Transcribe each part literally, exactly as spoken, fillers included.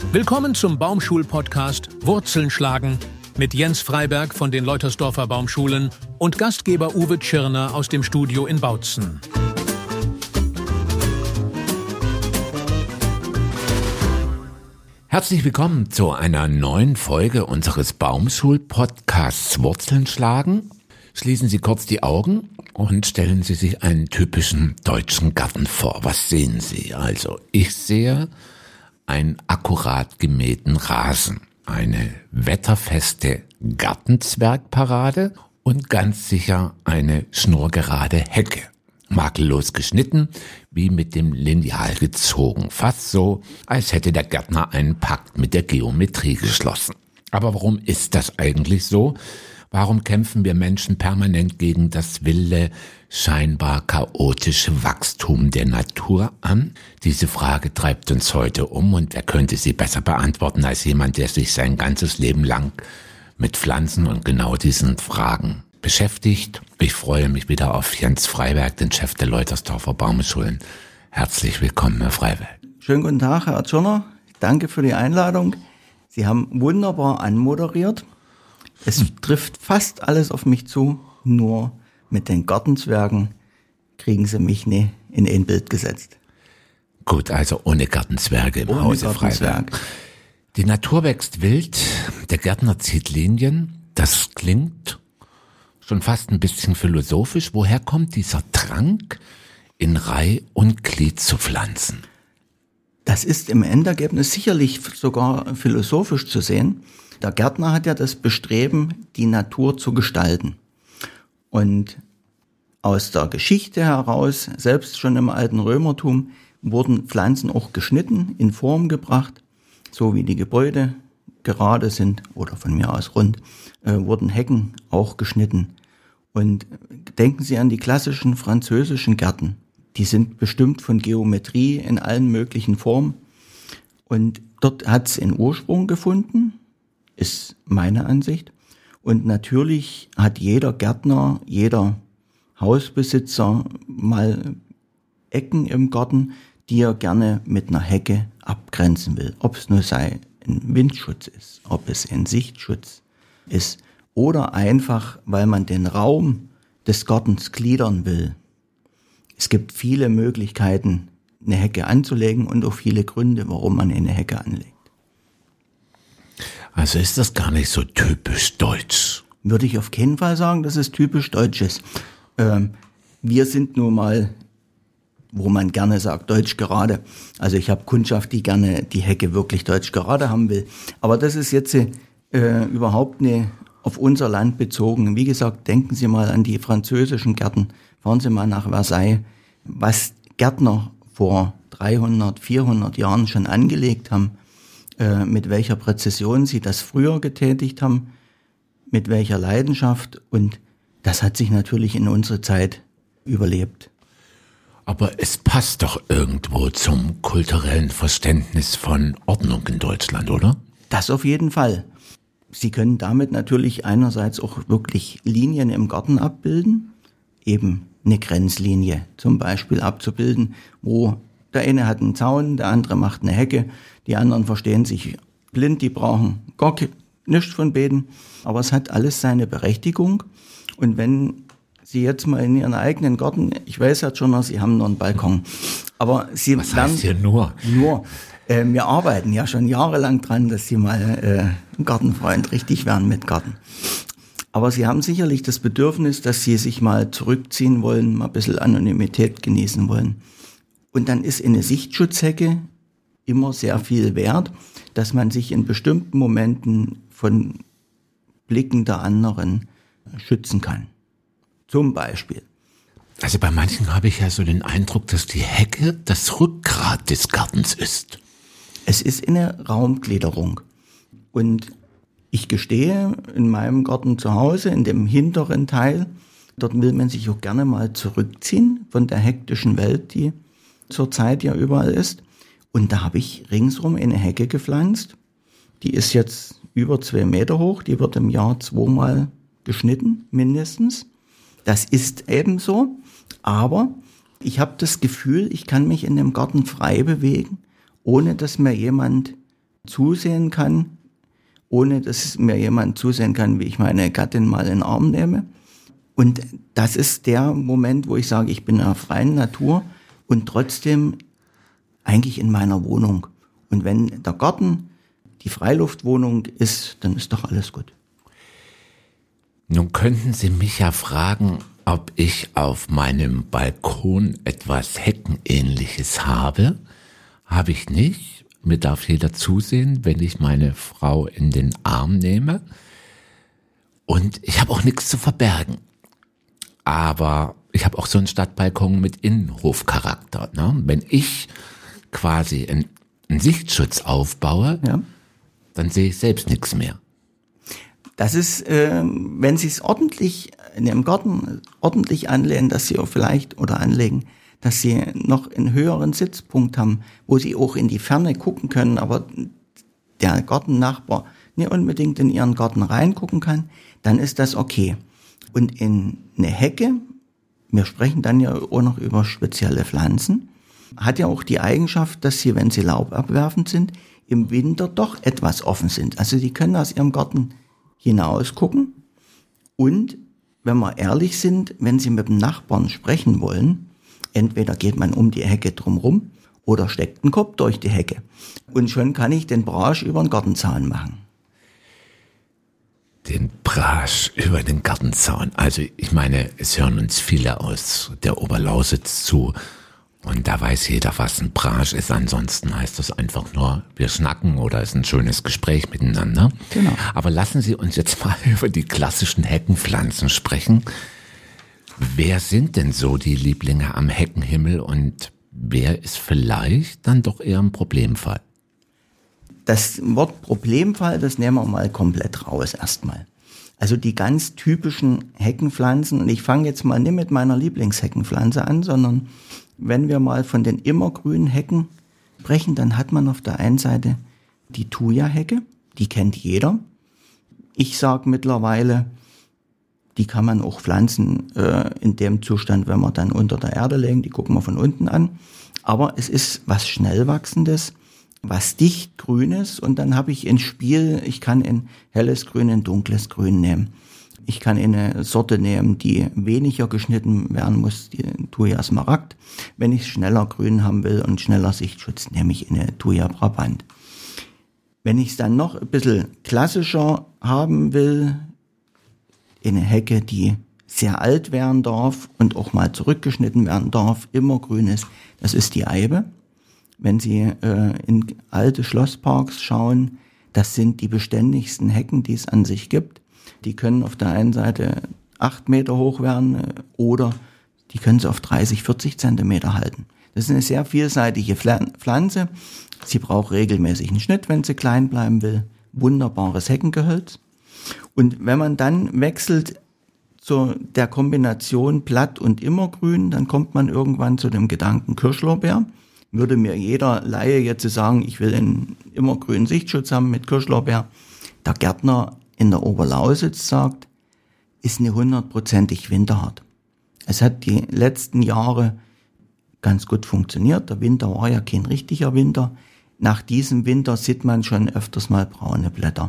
Willkommen zum Baumschul-Podcast Wurzeln schlagen mit Jens Freiberg von den Leutersdorfer Baumschulen und Gastgeber Uwe Tschirner aus dem Studio in Bautzen. Herzlich willkommen zu einer neuen Folge unseres Baumschul-Podcasts Wurzeln schlagen. Schließen Sie kurz die Augen und stellen Sie sich einen typischen deutschen Garten vor. Was sehen Sie? Also, ich sehe einen akkurat gemähten Rasen, eine wetterfeste Gartenzwergparade und ganz sicher eine schnurgerade Hecke. Makellos geschnitten, wie mit dem Lineal gezogen. Fast so, als hätte der Gärtner einen Pakt mit der Geometrie geschlossen. Aber warum ist das eigentlich so? Warum kämpfen wir Menschen permanent gegen das wilde, scheinbar chaotische Wachstum der Natur an? Diese Frage treibt uns heute um, und wer könnte sie besser beantworten als jemand, der sich sein ganzes Leben lang mit Pflanzen und genau diesen Fragen beschäftigt. Ich freue mich wieder auf Jens Freiberg, den Chef der Leutersdorfer Baumschulen. Herzlich willkommen, Herr Freiberg. Schönen guten Tag, Herr Tschirner. Danke für die Einladung. Sie haben wunderbar anmoderiert. Es trifft fast alles auf mich zu, nur mit den Gartenzwergen kriegen Sie mich nie in ein Bild gesetzt. Gut, also ohne Gartenzwerge im ohne Hause Gartenzwerg. Freiberg. Die Natur wächst wild, der Gärtner zieht Linien. Das klingt schon fast ein bisschen philosophisch. Woher kommt dieser Drang, in Reih und Glied zu pflanzen? Das ist im Endergebnis sicherlich sogar philosophisch zu sehen. Der Gärtner hat ja das Bestreben, die Natur zu gestalten. Und aus der Geschichte heraus, selbst schon im alten Römertum, wurden Pflanzen auch geschnitten, in Form gebracht, so wie die Gebäude gerade sind oder von mir aus rund, äh, wurden Hecken auch geschnitten. Und denken Sie an die klassischen französischen Gärten. Die sind bestimmt von Geometrie in allen möglichen Formen. Und dort hat es einen Ursprung gefunden, ist meine Ansicht. Und natürlich hat jeder Gärtner, jeder Hausbesitzer mal Ecken im Garten, die er gerne mit einer Hecke abgrenzen will. Ob es nur sei ein Windschutz ist, ob es ein Sichtschutz ist oder einfach, weil man den Raum des Gartens gliedern will. Es gibt viele Möglichkeiten, eine Hecke anzulegen und auch viele Gründe, warum man eine Hecke anlegt. Also ist das gar nicht so typisch deutsch? Würde ich auf keinen Fall sagen, dass es typisch deutsch ist. Ähm, wir sind nun mal, wo man gerne sagt, deutsch gerade. Also ich habe Kundschaft, die gerne die Hecke wirklich deutsch gerade haben will. Aber das ist jetzt äh, überhaupt nicht auf unser Land bezogen. Wie gesagt, denken Sie mal an die französischen Gärten. Fahren Sie mal nach Versailles. Was Gärtner vor dreihundert, vierhundert Jahren schon angelegt haben, mit welcher Präzision sie das früher getätigt haben, mit welcher Leidenschaft, und das hat sich natürlich in unsere Zeit überlebt. Aber es passt doch irgendwo zum kulturellen Verständnis von Ordnung in Deutschland, oder? Das auf jeden Fall. Sie können damit natürlich einerseits auch wirklich Linien im Garten abbilden, eben eine Grenzlinie zum Beispiel abzubilden, wo der eine hat einen Zaun, der andere macht eine Hecke, die anderen verstehen sich blind, die brauchen gar nichts von beiden. Aber es hat alles seine Berechtigung. Und wenn Sie jetzt mal in Ihren eigenen Garten, ich weiß ja schon, Sie haben nur einen Balkon, aber Sie Was heißt hier nur? Nur, äh, wir arbeiten ja schon jahrelang dran, dass Sie mal äh, ein Gartenfreund richtig werden mit Garten. Aber Sie haben sicherlich das Bedürfnis, dass Sie sich mal zurückziehen wollen, mal ein bisschen Anonymität genießen wollen. Und dann ist eine Sichtschutzhecke immer sehr viel wert, dass man sich in bestimmten Momenten von Blicken der anderen schützen kann. Zum Beispiel. Also bei manchen habe ich ja so den Eindruck, dass die Hecke das Rückgrat des Gartens ist. Es ist eine Raumgliederung. Und ich gestehe, in meinem Garten zu Hause, in dem hinteren Teil, dort will man sich auch gerne mal zurückziehen von der hektischen Welt, die zurzeit ja überall ist. Und da habe ich ringsrum eine Hecke gepflanzt. Die ist jetzt über zwei Meter hoch. Die wird im Jahr zweimal geschnitten, mindestens. Das ist ebenso. Aber ich habe das Gefühl, ich kann mich in dem Garten frei bewegen, ohne dass mir jemand zusehen kann, ohne dass mir jemand zusehen kann, wie ich meine Gattin mal in den Arm nehme. Und das ist der Moment, wo ich sage, ich bin in der freien Natur und trotzdem eigentlich in meiner Wohnung. Und wenn der Garten die Freiluftwohnung ist, dann ist doch alles gut. Nun könnten Sie mich ja fragen, ob ich auf meinem Balkon etwas Heckenähnliches habe. Habe ich nicht. Mir darf jeder zusehen, wenn ich meine Frau in den Arm nehme. Und ich habe auch nichts zu verbergen. Aber ich habe auch so einen Stadtbalkon mit Innenhofcharakter. Ne? Wenn ich quasi einen, einen Sichtschutz aufbaue, ja, dann sehe ich selbst nichts mehr. Das ist, äh, wenn Sie es ordentlich in Ihrem Garten ordentlich anlehnen, dass Sie auch vielleicht oder anlegen, dass Sie noch einen höheren Sitzpunkt haben, wo Sie auch in die Ferne gucken können, aber der Gartennachbar nicht unbedingt in Ihren Garten reingucken kann, dann ist das okay. Und in eine Hecke, wir sprechen dann ja auch noch über spezielle Pflanzen, hat ja auch die Eigenschaft, dass sie, wenn sie laubabwerfend sind, im Winter doch etwas offen sind. Also die können aus ihrem Garten hinaus gucken. Und wenn wir ehrlich sind, wenn Sie mit dem Nachbarn sprechen wollen, entweder geht man um die Hecke drumherum oder steckt einen Kopf durch die Hecke. Und schon kann ich den Brasch über den Gartenzaun machen. Den Brasch über den Gartenzaun. Also ich meine, es hören uns viele aus der Oberlausitz zu. Und da weiß jeder, was ein Brasch ist. Ansonsten heißt das einfach nur, wir schnacken oder ist ein schönes Gespräch miteinander. Genau. Aber lassen Sie uns jetzt mal über die klassischen Heckenpflanzen sprechen. Wer sind denn so die Lieblinge am Heckenhimmel und wer ist vielleicht dann doch eher ein Problemfall? Das Wort Problemfall, das nehmen wir mal komplett raus erstmal. Also die ganz typischen Heckenpflanzen, und ich fange jetzt mal nicht mit meiner Lieblingsheckenpflanze an, sondern wenn wir mal von den immergrünen Hecken sprechen, dann hat man auf der einen Seite die Thuja-Hecke, die kennt jeder. Ich sage mittlerweile, die kann man auch pflanzen äh, in dem Zustand, wenn wir dann unter der Erde legen, die gucken wir von unten an. Aber es ist was Schnellwachsendes, was dicht Grünes, und dann habe ich ins Spiel, ich kann in helles Grün, in dunkles Grün nehmen. Ich kann eine Sorte nehmen, die weniger geschnitten werden muss, die Thuja Smaragd. Wenn ich schneller Grün haben will und schneller Sichtschutz, nehme ich eine Thuja Brabant. Wenn ich es dann noch ein bisschen klassischer haben will, eine Hecke, die sehr alt werden darf und auch mal zurückgeschnitten werden darf, immer grün ist, das ist die Eibe. Wenn Sie äh, in alte Schlossparks schauen, das sind die beständigsten Hecken, die es an sich gibt. Die können auf der einen Seite acht Meter hoch werden äh, oder die können sie auf dreißig, vierzig Zentimeter halten. Das ist eine sehr vielseitige Pflanze. Sie braucht regelmäßigen Schnitt, wenn sie klein bleiben will. Wunderbares Heckengehölz. Und wenn man dann wechselt zu der Kombination Blatt und Immergrün, dann kommt man irgendwann zu dem Gedanken Kirschlorbeer. Würde mir jeder Laie jetzt sagen, ich will einen immergrünen Sichtschutz haben mit Kirschlorbeer. Der Gärtner in der Oberlausitz sagt, ist eine hundertprozentig winterhart. Es hat die letzten Jahre ganz gut funktioniert. Der Winter war ja kein richtiger Winter. Nach diesem Winter sieht man schon öfters mal braune Blätter.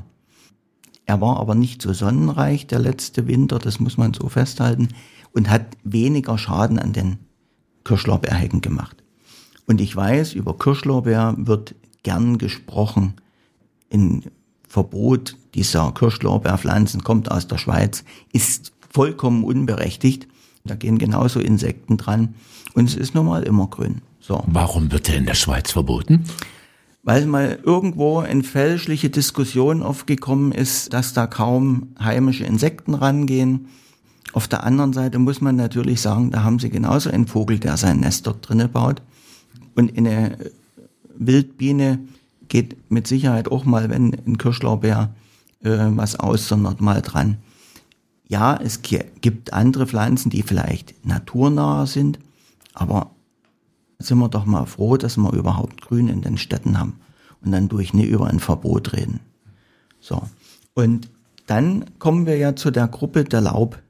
Er war aber nicht so sonnenreich, der letzte Winter, das muss man so festhalten, und hat weniger Schaden an den Kirschlorbeerhecken gemacht. Und ich weiß, über Kirschlorbeer wird gern gesprochen. Ein Verbot dieser Kirschlorbeerpflanzen kommt aus der Schweiz, ist vollkommen unberechtigt. Da gehen genauso Insekten dran. Und es ist nun mal immergrün. So. Warum wird er in der Schweiz verboten? Weil mal irgendwo eine fälschliche Diskussion aufgekommen ist, dass da kaum heimische Insekten rangehen. Auf der anderen Seite muss man natürlich sagen, da haben sie genauso einen Vogel, der sein Nest dort drinnen baut. Und eine Wildbiene geht mit Sicherheit auch mal, wenn ein Kirschlorbeer äh, was aussondert, mal dran. Ja, es gibt andere Pflanzen, die vielleicht naturnah sind, aber sind wir doch mal froh, dass wir überhaupt Grün in den Städten haben und dann durch nie über ein Verbot reden. So. Und dann kommen wir ja zu der Gruppe der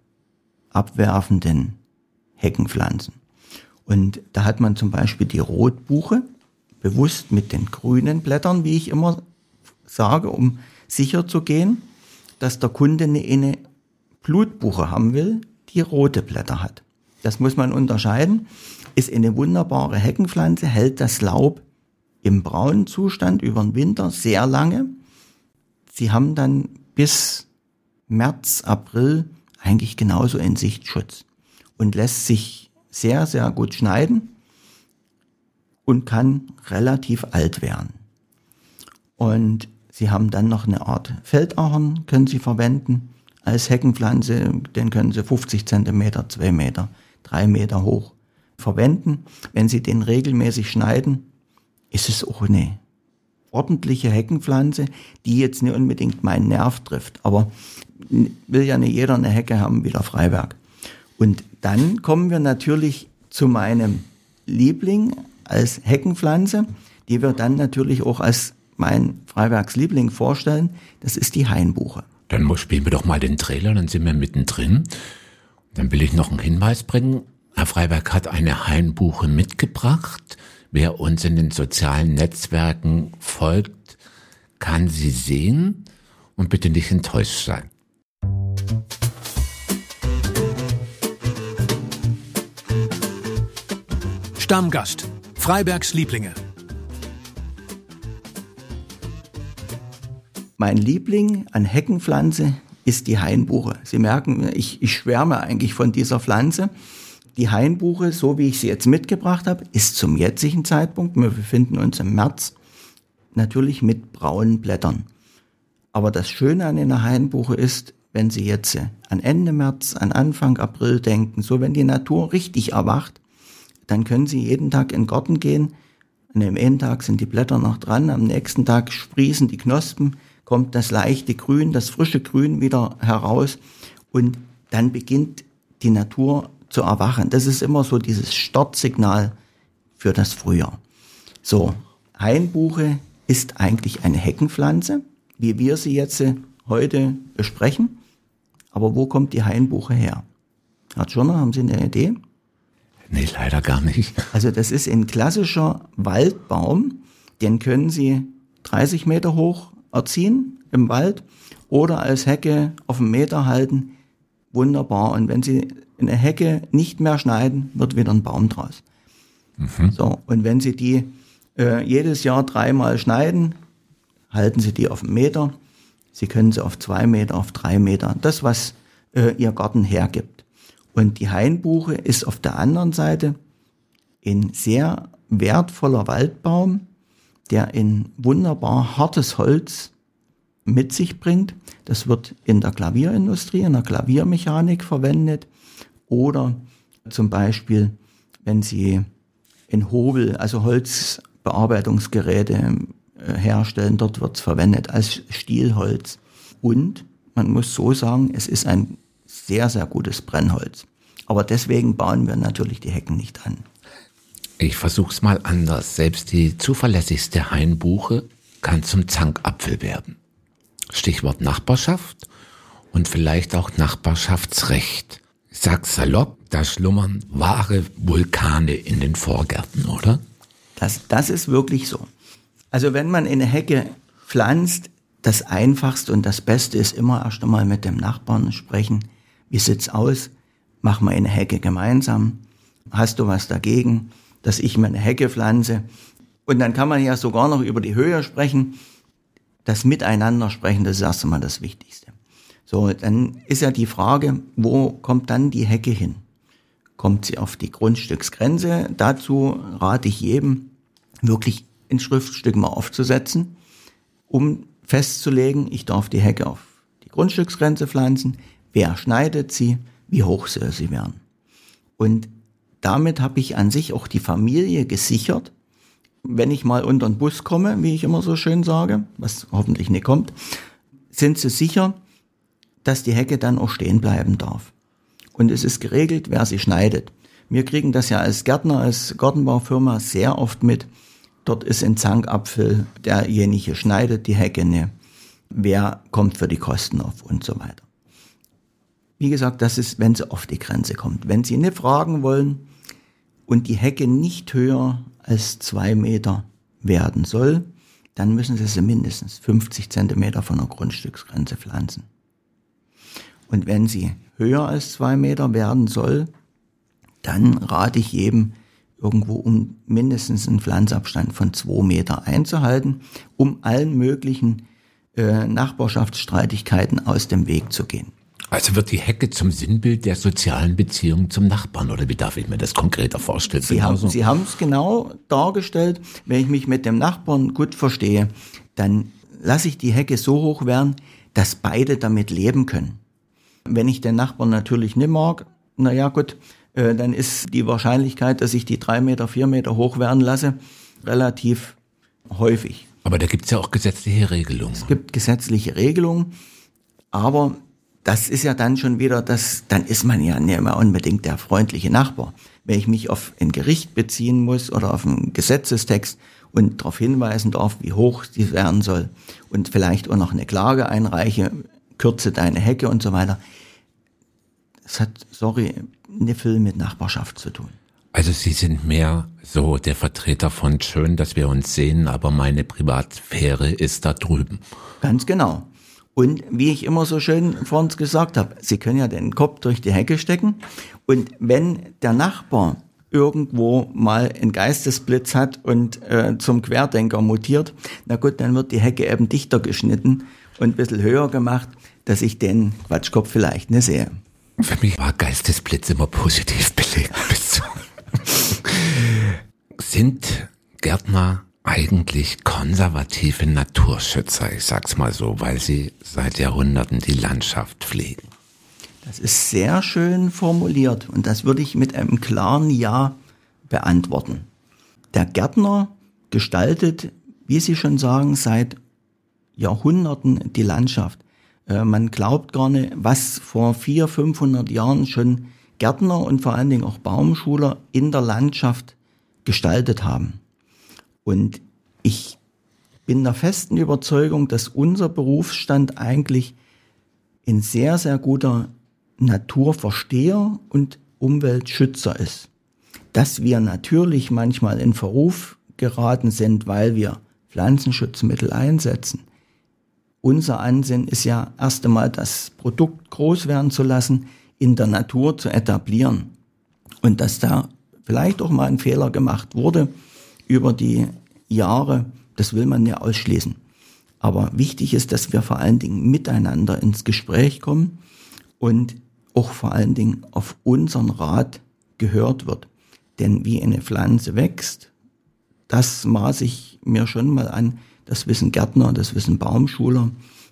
laubabwerfenden Heckenpflanzen. Und da hat man zum Beispiel die Rotbuche, bewusst mit den grünen Blättern, wie ich immer sage, um sicher zu gehen, dass der Kunde eine, eine Blutbuche haben will, die rote Blätter hat. Das muss man unterscheiden. Ist eine wunderbare Heckenpflanze, hält das Laub im braunen Zustand über den Winter sehr lange. Sie haben dann bis März, April eigentlich genauso einen Sichtschutz und lässt sich sehr, sehr gut schneiden und kann relativ alt werden. Und Sie haben dann noch eine Art Feldahorn, können Sie verwenden als Heckenpflanze. Den können Sie fünfzig Zentimeter, zwei Meter, drei Meter hoch verwenden. Wenn Sie den regelmäßig schneiden, ist es auch eine ordentliche Heckenpflanze, die jetzt nicht unbedingt meinen Nerv trifft. Aber will ja nicht jeder eine Hecke haben wie der Freiberg. Und dann kommen wir natürlich zu meinem Liebling als Heckenpflanze, die wir dann natürlich auch als mein Freibergsliebling vorstellen. Das ist die Hainbuche. Dann spielen wir doch mal den Trailer, dann sind wir mittendrin. Dann will ich noch einen Hinweis bringen. Herr Freiberg hat eine Hainbuche mitgebracht. Wer uns in den sozialen Netzwerken folgt, kann sie sehen und bitte nicht enttäuscht sein. Stammgast: Freibergs Lieblinge. Mein Liebling an Heckenpflanze ist die Hainbuche. Sie merken, ich, ich schwärme eigentlich von dieser Pflanze. Die Hainbuche, so wie ich sie jetzt mitgebracht habe, ist zum jetzigen Zeitpunkt, wir befinden uns im März, natürlich mit braunen Blättern. Aber das Schöne an einer Hainbuche ist, wenn Sie jetzt an Ende März, an Anfang April denken, so wenn die Natur richtig erwacht, dann können Sie jeden Tag in den Garten gehen. An dem einen Tag sind die Blätter noch dran, am nächsten Tag sprießen die Knospen, kommt das leichte Grün, das frische Grün wieder heraus und dann beginnt die Natur zu erwachen. Das ist immer so dieses Startsignal für das Frühjahr. So, Hainbuche ist eigentlich eine Heckenpflanze, wie wir sie jetzt heute besprechen. Aber wo kommt die Hainbuche her? Herr Tschirner, haben Sie eine Idee? Nee, leider gar nicht. Also das ist ein klassischer Waldbaum, den können Sie dreißig Meter hoch erziehen im Wald oder als Hecke auf einen Meter halten. Wunderbar. Und wenn Sie eine Hecke nicht mehr schneiden, wird wieder ein Baum draus. Mhm. So, und wenn Sie die äh, jedes Jahr dreimal schneiden, halten Sie die auf einen Meter. Sie können sie auf zwei Meter, auf drei Meter. Das, was äh, Ihr Garten hergibt. Und die Hainbuche ist auf der anderen Seite ein sehr wertvoller Waldbaum, der ein wunderbar hartes Holz mit sich bringt. Das wird in der Klavierindustrie, in der Klaviermechanik verwendet oder zum Beispiel, wenn Sie in Hobel, also Holzbearbeitungsgeräte herstellen, dort wird es verwendet als Stielholz. Und man muss so sagen, es ist ein sehr, sehr gutes Brennholz. Aber deswegen bauen wir natürlich die Hecken nicht an. Ich versuch's mal anders. Selbst die zuverlässigste Hainbuche kann zum Zankapfel werden. Stichwort Nachbarschaft und vielleicht auch Nachbarschaftsrecht. Ich sag's salopp, da schlummern wahre Vulkane in den Vorgärten, oder? Das, das ist wirklich so. Also wenn man eine Hecke pflanzt, das Einfachste und das Beste ist immer erst einmal mit dem Nachbarn sprechen. Wie sieht's aus? Machen wir eine Hecke gemeinsam. Hast du was dagegen, dass ich mir eine Hecke pflanze? Und dann kann man ja sogar noch über die Höhe sprechen. Das Miteinander sprechen, das ist erst einmal das Wichtigste. So, dann ist ja die Frage, wo kommt dann die Hecke hin? Kommt sie auf die Grundstücksgrenze? Dazu rate ich jedem, wirklich ein Schriftstück mal aufzusetzen, um festzulegen, ich darf die Hecke auf die Grundstücksgrenze pflanzen. Wer schneidet sie? Wie hoch soll sie werden? Und damit habe ich an sich auch die Familie gesichert. Wenn ich mal unter den Bus komme, wie ich immer so schön sage, was hoffentlich nicht kommt, sind sie sicher, dass die Hecke dann auch stehen bleiben darf. Und es ist geregelt, wer sie schneidet. Wir kriegen das ja als Gärtner, als Gartenbaufirma sehr oft mit. Dort ist ein Zankapfel, derjenige schneidet die Hecke, ne? Wer kommt für die Kosten auf und so weiter. Wie gesagt, das ist, wenn sie auf die Grenze kommt. Wenn Sie nicht fragen wollen und die Hecke nicht höher als zwei Meter werden soll, dann müssen Sie sie mindestens fünfzig Zentimeter von der Grundstücksgrenze pflanzen. Und wenn sie höher als zwei Meter werden soll, dann rate ich jedem, irgendwo um mindestens einen Pflanzabstand von zwei Meter einzuhalten, um allen möglichen äh, Nachbarschaftsstreitigkeiten aus dem Weg zu gehen. Also wird die Hecke zum Sinnbild der sozialen Beziehung zum Nachbarn, oder wie darf ich mir das konkreter vorstellen? Sie haben, Sie haben es genau dargestellt. Wenn ich mich mit dem Nachbarn gut verstehe, dann lasse ich die Hecke so hoch werden, dass beide damit leben können. Wenn ich den Nachbarn natürlich nicht mag, na ja gut, äh, dann ist die Wahrscheinlichkeit, dass ich die drei Meter, vier Meter hoch werden lasse, relativ häufig. Aber da gibt es ja auch gesetzliche Regelungen. Es gibt gesetzliche Regelungen, aber das ist ja dann schon wieder das, dann ist man ja nicht mehr unbedingt der freundliche Nachbar. Wenn ich mich auf ein Gericht beziehen muss oder auf einen Gesetzestext und darauf hinweisen darf, wie hoch sie werden soll und vielleicht auch noch eine Klage einreiche, kürze deine Hecke und so weiter. Das hat, sorry, nicht viel mit Nachbarschaft zu tun. Also Sie sind mehr so der Vertreter von schön, dass wir uns sehen, aber meine Privatsphäre ist da drüben. Ganz genau. Und wie ich immer so schön vor uns gesagt habe, Sie können ja den Kopf durch die Hecke stecken und wenn der Nachbar irgendwo mal einen Geistesblitz hat und äh, zum Querdenker mutiert, na gut, dann wird die Hecke eben dichter geschnitten und ein bisschen höher gemacht, dass ich den Quatschkopf vielleicht nicht sehe. Für mich war Geistesblitz immer positiv belegt. Sind Gärtner eigentlich konservative Naturschützer, ich sag's mal so, weil sie seit Jahrhunderten die Landschaft pflegen? Das ist sehr schön formuliert und das würde ich mit einem klaren Ja beantworten. Der Gärtner gestaltet, wie Sie schon sagen, seit Jahrhunderten die Landschaft. Äh, man glaubt gar nicht, was vor vierhundert, fünfhundert Jahren schon Gärtner und vor allen Dingen auch Baumschuler in der Landschaft gestaltet haben. Und ich bin der festen Überzeugung, dass unser Berufsstand eigentlich ein sehr, sehr guter Naturversteher und Umweltschützer ist. Dass wir natürlich manchmal in Verruf geraten sind, weil wir Pflanzenschutzmittel einsetzen. Unser Ansinnen ist ja erst einmal, das Produkt groß werden zu lassen, in der Natur zu etablieren. Und dass da vielleicht auch mal ein Fehler gemacht wurde über die Jahre, das will man ja ausschließen. Aber wichtig ist, dass wir vor allen Dingen miteinander ins Gespräch kommen und auch vor allen Dingen auf unseren Rat gehört wird. Denn wie eine Pflanze wächst, das maße ich mir schon mal an, das wissen Gärtner, das wissen Baumschuler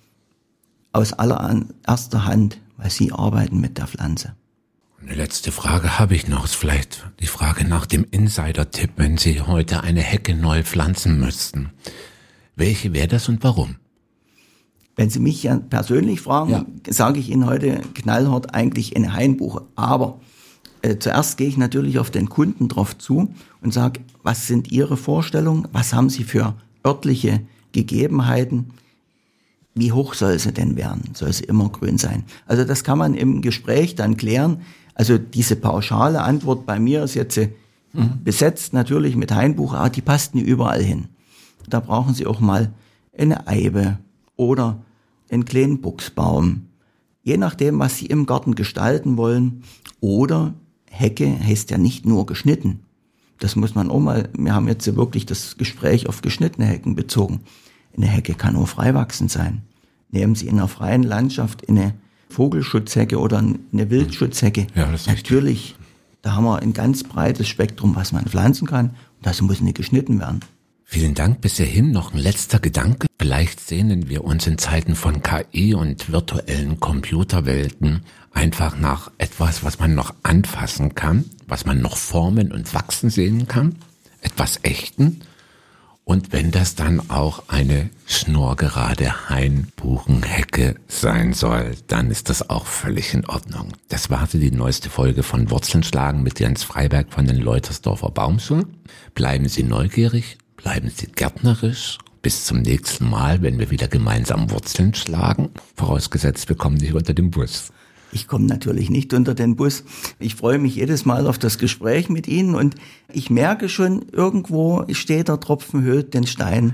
aus allererster Hand, weil sie arbeiten mit der Pflanze. Eine letzte Frage habe ich noch, ist vielleicht die Frage nach dem Insider-Tipp, wenn Sie heute eine Hecke neu pflanzen müssten. Welche wäre das und warum? Wenn Sie mich ja persönlich fragen, ja. sage ich Ihnen heute knallhart eigentlich eine Hainbuche. Aber äh, zuerst gehe ich natürlich auf den Kunden drauf zu und sage, was sind Ihre Vorstellungen? Was haben Sie für örtliche Gegebenheiten? Wie hoch soll sie denn werden? Soll sie immer grün sein? Also das kann man im Gespräch dann klären. Also diese pauschale Antwort bei mir ist jetzt mhm. besetzt natürlich mit Hainbuche, aber die passt nie überall hin. Da brauchen Sie auch mal eine Eibe oder einen kleinen Buchsbaum. Je nachdem, was Sie im Garten gestalten wollen. Oder Hecke heißt ja nicht nur geschnitten. Das muss man auch mal, wir haben jetzt wirklich das Gespräch auf geschnittene Hecken bezogen. Eine Hecke kann auch frei wachsen sein. Nehmen Sie in einer freien Landschaft eine Vogelschutzhecke oder eine Wildschutzhecke. Ja, das ist natürlich, richtig. Da haben wir ein ganz breites Spektrum, was man pflanzen kann. Und das muss nicht geschnitten werden. Vielen Dank. Bis hierhin noch ein letzter Gedanke. Vielleicht sehnen wir uns in Zeiten von K I und virtuellen Computerwelten einfach nach etwas, was man noch anfassen kann, was man noch formen und wachsen sehen kann, etwas Echten. Und wenn das dann auch eine schnurgerade Hainbuchenhecke sein soll, dann ist das auch völlig in Ordnung. Das war die neueste Folge von Wurzeln schlagen mit Jens Freiberg von den Leutersdorfer Baumschulen. Bleiben Sie neugierig, bleiben Sie gärtnerisch. Bis zum nächsten Mal, wenn wir wieder gemeinsam Wurzeln schlagen. Vorausgesetzt, wir kommen nicht unter den Bus. Ich komme natürlich nicht unter den Bus. Ich freue mich jedes Mal auf das Gespräch mit Ihnen und ich merke schon, irgendwo steht der Tropfen höhlt den Stein.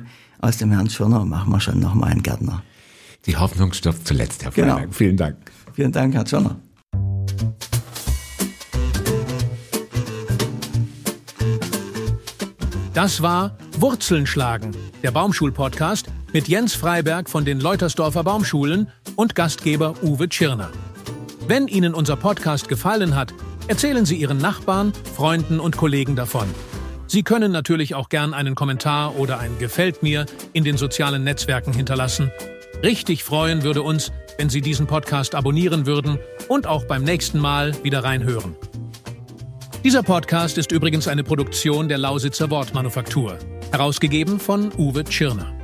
aus dem Herrn Tschirner machen wir schon nochmal einen Gärtner. Die Hoffnung stirbt zuletzt, Herr Genau. Freiberg. Vielen Dank. Vielen Dank, Herr Tschirner. Das war Wurzeln schlagen, der Baumschul-Podcast mit Jens Freiberg von den Leutersdorfer Baumschulen und Gastgeber Uwe Tschirner. Wenn Ihnen unser Podcast gefallen hat, erzählen Sie Ihren Nachbarn, Freunden und Kollegen davon. Sie können natürlich auch gern einen Kommentar oder ein Gefällt mir in den sozialen Netzwerken hinterlassen. Richtig freuen würde uns, wenn Sie diesen Podcast abonnieren würden und auch beim nächsten Mal wieder reinhören. Dieser Podcast ist übrigens eine Produktion der Lausitzer Wortmanufaktur, herausgegeben von Uwe Tschirner.